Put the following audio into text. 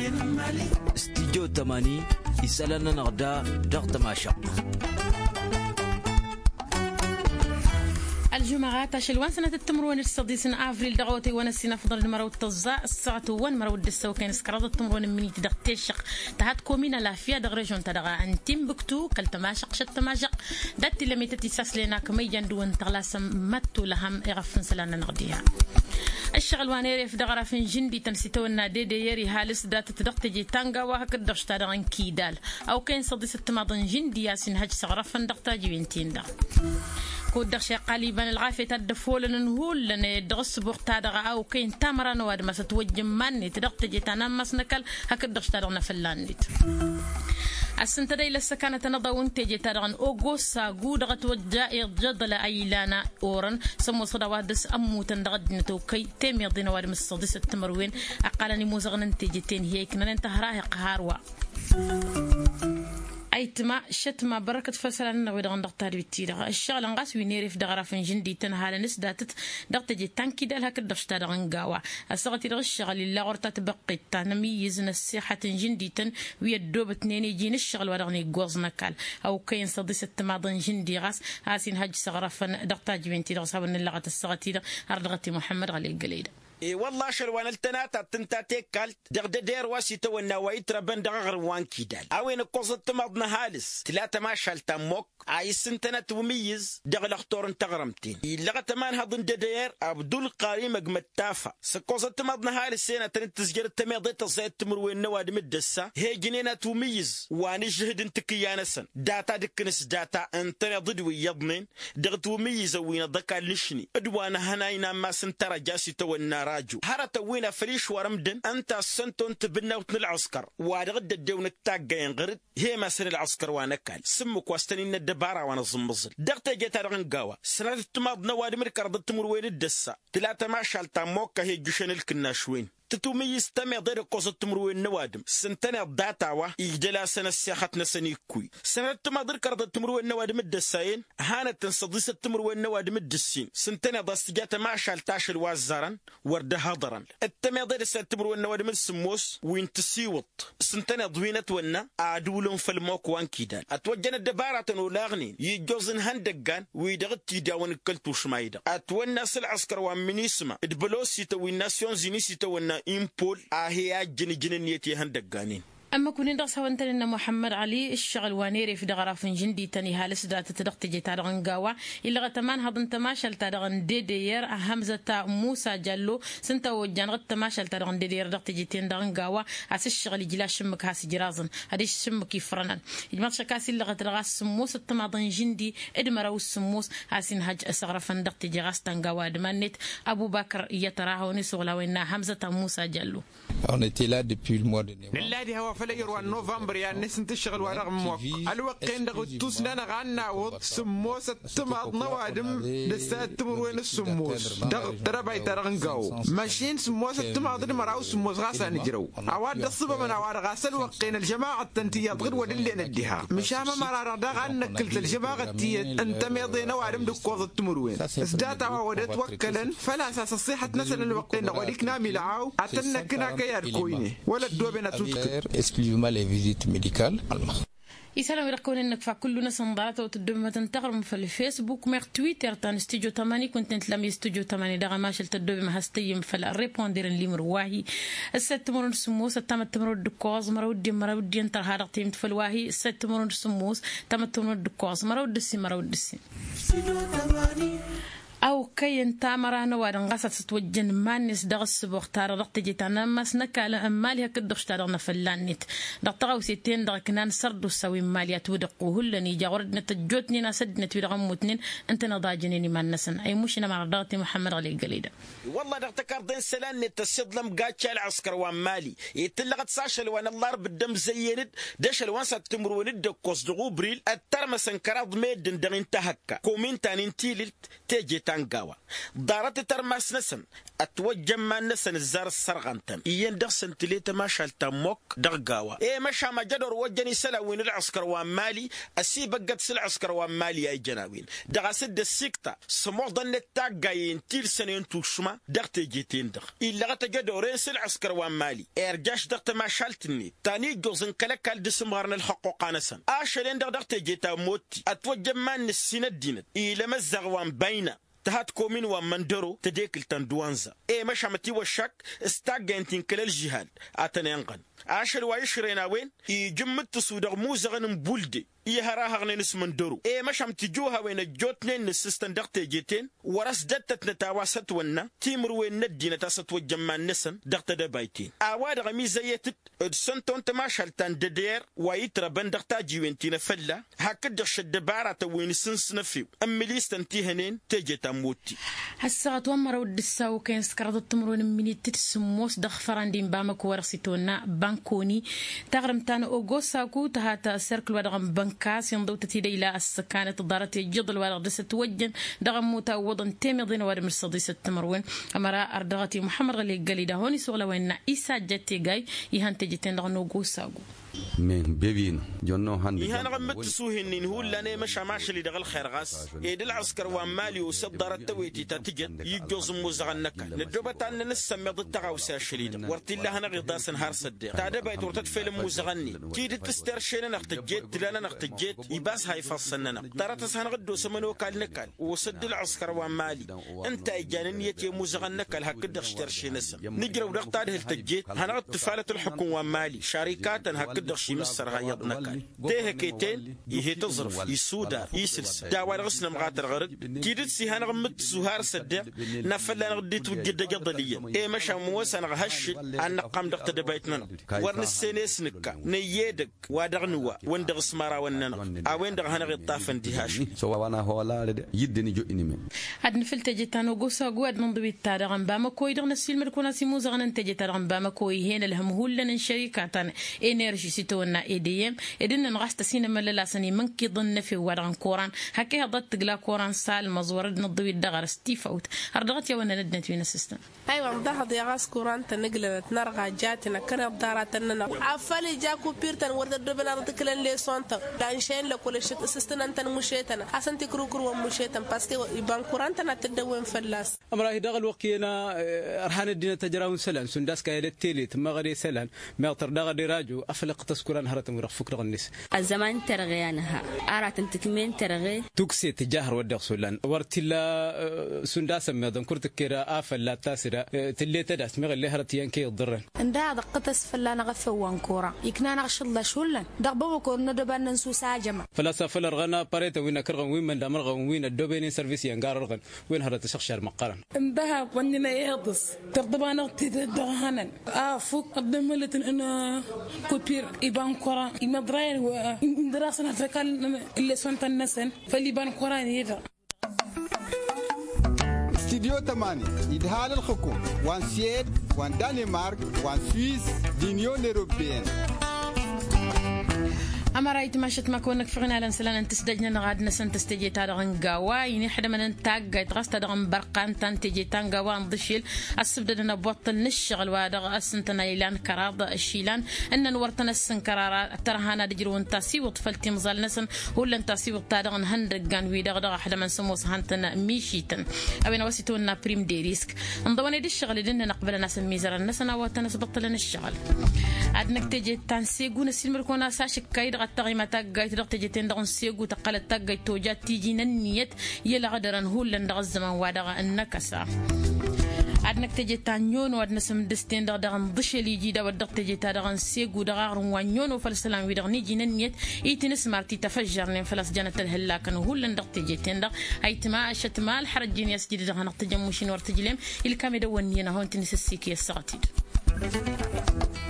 استديو 80 يسألنا نغدا ضغط ماشا الجمعة تاشلوان سنة التمرون السادسين أفريل دغوتي ونسينا فضل المرو التزاء الساعة وان مرو الدسو كان سكرات التمرون مني تدغتي الشق تهات كومينا لا فيها دغريجون تدغا انتم بكتو كل تماشق شت تماشق دات لمي تتساس لنا كميجان دون تغلاس ماتو لهم إغفن سلانا نغديها الشغل وانيري في دغرا فين جندي تنسيتو النادي ديري هالس دات تدغت جي تانغا وهكذا دغش تدغن كيدال أو كان صديس التماضن جندي ياسين هج سغرفن دغتا جيبنتين دغ كود شي قليبا الغافي تدفول نهول لن دغس بوقتا دغا او كاين تمره نواد ما تتوجم ماني تدقت جي تنمس نكل هكذا اشترنا فلانديت السنة دي لسه كانت نضون تيجي ترغن اوغوسا غود توجا جدل ايلانا اورن سمو صدوادس امو تندغد نتو كي تيمي دينا واد مصدس التمروين اقالني موزغن تيجي تين هي كنا انت هراهق هاروا أيتما شتما بركة فسلنا ودغن دغتار بتيرة الشغل نقاس وينيري في دغرا فنجن دي تنهال نس داتت دغتجي تانكي دال هكذا دغشتا دغن قاوا الصغتي دغ الشغل اللي غورتا تبقي تنميز السيحة تنجن دي تن ويدوب اتنين يجين الشغل ودغني قوز نكال أو كاين صديس التماضن جندي غاس هاسين هج صغرفن دغتاج بنتي دغ صابن اللغة الصغتي دغ أردغتي محمد علي القليدة إيه والله شلوان التناتا تنتاتي كالت دير واسي تونا ويترا بند غروان كيدال اوين قصت تمضنا هالس ثلاثه ما شالتا موك اي سنتنا تميز دغ اختور تغرمتين لغه تمان هضن دير عبد القريم متافا سقصت تمضنا هالس سنه تنتسجر التميض زيت تمروين نواد مدسه هي جنينه تميز واني جهد انتكيانسن داتا دكنس داتا انت ضدوي يضمن دغ تميز وين ضكا لشني ادوانا هناينا ما سنترا جاسي تونا هرت وين فريش ورمدن انت سنتون تبنا وتن العسكر وادغد الدون التاقين غرد هي ما سن العسكر وانا كان سمك واستنين الدبارة وانا زمبزل دغت جيت رغن قاوة سنة التماض نوادي مركر ضد تمر وين الدسة ثلاثة ما شالتا موكا هي جوشن الكناشوين تتميز تمي ضير قوس التمرو النوادم سنتنا الداتاوا يجدلا سنة السياحة نسني كوي سنة تماضر كرد التمرو النوادم الدساين هانت تنصديس التمرو النوادم الدسين سنتنا ضستجات ما شالتاش الوازران ورد هضرا التماضر التمرو النوادم السموس وين تسيوط سنتنا ضوينة ونا عدولهم في الموك وان كيدان اتوجنا الدبارة ولاغنين يجوزن هندقان ويدغت يداون الكلتو شمايدا اتونا العسكر ومنيسما ادبلوسي تو الناسيون زينيسي تو إمبول أهيا جن نيتي هندقانين أما كونين دغس هونتلنا محمد علي الشغل وانيري في دغرا فنجندي تاني هالس دات تدغت جي تارغن قاوا إلا غتمان هضن تماشل تارغن ديدير همزة موسى جلو سنتا وجان غت تماشل تارغن ديدير دغت جي تين دغن قاوا عس الشغل جلا شمك هاس جرازن هاديش شمك يفرنن يجمعت شكاسي اللي غترغاس سموس التماضن جندي ادمراو السموس هاسين هاج أسغرا فندغت جي غاس تنقاوا دمانيت أبو بكر يتراها ونسوغلا وينا همزة موسى جلو On était là depuis le mois de novembre. فلير نوفمبر يعني سنت الشغل ورغم موق الوقين دغ توسنا غانا وض سموس التماض نوادم لسات تمر وين السموس دغ درباي ترغنقاو ماشين سموس التماض مراو سموس غاسا نجرو عواد الصبا من عواد غاسل وقين الجماعة تنتيات غير ودلي نديها مشاما مرارا دغ نكلت الجماعة تي انت ميضي نوادم دكوض التمر وين ازدات عوادت وكلا فلا اساس الصحة نسل الوقين وديك نامي لعاو اتنكنا كيار كويني ولا الدوبنا توتك les visites médicales. يسلم يركون انك فكل ناس انضارت وتدوم تنتقرم في الفيسبوك ومير تويتر تان استوديو 8 كنت نتلمي استوديو 8 دغه ماشل تدوم هستيم في الريبوندير اللي مرواهي الست مرون سموس تم تمر الدكوز مرودي انت هذا تيم في الواهي الست مرون سموس تم تمر الدكوز مرودسي أو كي انت مرانا وارنغاسة تتوجن مانيس دغس بوختار رقت جيتانا ماس نكالا ماليها كدغشتارنا فلانيت دغتغاو سيتين دغكنان سردو سوي ماليا تودقو هلني جاورد نتجوتني ناسدنا تودغموتنين انت نضاجنيني ما نسن اي مشنا مع دغتي محمد علي قليده والله دغتكر دين سلان نتسدلم قاتش العسكر ومالي يتلغت ساشل وانا الله رب الدم زيند داش الوانسة تمرون الدكوس دغو بريل الترمسن كراض ميدن دغ انتهكا كومين تانين تيلت تيجي تانقاوا قاوة دارت ترماس نسن اتوجه ما نسن الزار السرغنتم ين دغسن تليتا ما شالتا موك دغ قاوة مشا ما جدر وجني سلا وين العسكر ومالي اسي بقت سل عسكر ومالي اي جناوين دغ سد السكتا سمو ضن التاغاين تيل سنين توشما دغت جيتين دغ الا غت جدورين سل عسكر ومالي ارجاش دغت ما شالتني تاني جوزن كلكال دسمارن الحقوق نسن اشلين دغت جيتا موتي اتوجه ما نسين الدين الى مزغوان بينا تهات كومين ومندرو تديك التندوانزا مشا متي وشك استاغنتين كل الجهاد اتنينقن عاشر ويشرينا وين يجمت تسودغ موزغن بولدي يهراها غنينس مندرو مشا متجوها وين الجوتنين نسستن دغت جيتين ورس دتت نتاواسط ونا تيمر وين ندينا تاسط وجمان نسن دغت دبايتين اواد غمي زيتت سنتون تماشالتان ددير ويترا بندغتا جيوينتين فلا هكذا شد بارا وين سنس نفيو امليستن تيهنين تجيتا موتي هسا تومر ودساو كان سكرد التمرون مني تتسموس دخفران دين بامك ورسيتونا بانكوني تغرمتان اوغوساكو تهاتا سيركل ودغم بنكاس ينضو تتيدي الى السكانة الضارة جضل ورغدسة وجن دغم موتا وضن تيمضين ورم الصديسة التمرون امرا اردغتي محمد غلي قليدا هوني سوغلا وين ايسا جاتي جاي يهان تجيتين دغن اوغوساكو من بيبين جنو هند يهان غمت سوهن هو لاني مشا ماشلي دغل خيرغاس يدل عسكر ومالي وسبدار التويتي تتجن يجوز موزغنك ندوبتان نسمي ضد تغاوسا شليد ورتي الله انا غداس نهار صدق تادا بيت ورتت فيلم موزغني تيد تسترشينا نختجيت تلانا نختجيت يباس هاي فصلنا ترى سان غدو سمنو كال نكال وسد العسكر ومالي انت اجانيتي موزغنك الهكد اشترشينا نجرو دغتاد التجيت هنا اتفاله الحكومه ومالي شركات هكد دخشي مصر غيض نكال تهكيتين يهي تصرف يسودا يسلس داوال غسنا مغاتر غرد تيدت سي هان غمت سوهار صدق نفلا غديت وجد جضليا مشا موس انا غهش ان قام دقت دبيتنا ورن السينيس نكا نيدك وادغنوا وندغ سمارا ونن اوين دغ هنا غطاف اندهاش سو وانا هولا يدني جو اني اد نفلت جيتانو غوسا غواد من ضبي تارغم باما كوي دغ نسيل مركونا سيمو زغن انت جيتارغم باما كوي هنا الهم هولن شركاتان انرجي سيتونا ايديم ادن نغاست سينا مللا سني منكي ظن في وران كوران هكي ضد تقلا كوران سال مزور نضوي الدغر ستيفوت اردغت يا وانا ندنت فينا سيستم ايوه مضحض يا غاس كوران تنقلت نرغى جاتنا كنا بداراتنا عفالي جاكو بيرتن ورد دبنا تكلن لي سونتا دانشين لكل شيء سيستم انت مشيتنا حسن تكروكر ومشيتن باسكي يبان كوران تنا تدوين فلاس امراه دغل وقينا ارهان الدين تجراون سلان سنداس كايدت تيليت مغري سلان ماطر دغدي راجو افلق تسكران هرتم ورفك الناس الزمان ترغيانها ارات انتكمين ترغي توكسي تجاهر ودق سولان ورتلا سنداس مدن كرت كيرا افلا تاسرا تلي تداس مغلي هرتيان كي ضرن اندا دقتس فلانا غفوان كورا يكنا نغشلا شولن دغبو كورنا دبان نسو ساجما فلاسفه الغنا باريتا وين كرغن وين من دمرغ وين الدوبين سيرفيس ينقارغن وين هرت شخشر مقرن اندا وننا يهضس تردبانا تدهنن فوق قدملت انا كوبير يبان كورا يمدراين ودراسنا فكان اللي سنت النسن فليبان كورا يدا استديو 8 يدهال الحكومة وان سيد وان دنمارك وان سويس دينيون اوروبيين أما رأيت ما شت ما كونك فغنا لنسلان أن تسدجنا نغاد نسن تستجي تارغن قاوا يعني حدا من انتاق يتغاس تارغن برقان تنتجي تنقاوا نضشيل السبدنا بوطل نشغل وادغ أسنتنا إلان كراض الشيلان أن نورتنا السن كرارا ترهانا دجرون تاسي وطفلتي مزال نسن هو تاسي وطارغن هندقان ويدغ حدا من سموس هانتنا ميشيتن أبينا وسيتونا بريم دي ريسك انضواني دي الشغل دينا نقبل ناس الميزر النسنا واتنس بطلنا الشغل عدنك تجي تنسيقون السلمركونا ساشك كايد التغيمة تاقاي تدق تجتين دغن سيقو تقال تاقاي توجات تيجي ننيت يلا غدران هو لندغ الزمان وادغ النكسة عدنك تجي تانيون وادنا سمدستين دغن ضش اللي يجي دغ تجي دغن سيقو دغارون وانيون وفلسلام ويدغ نيجي ننيت ايتنس مارتي تفجر لين فلس جانت الهلاكن هو لندغ تجيتين دغ ايتما اشتما الحرجين يسجد دغن تجموشين ورتجلم الكاميرا ونينا هون تنس السيكي السغتيد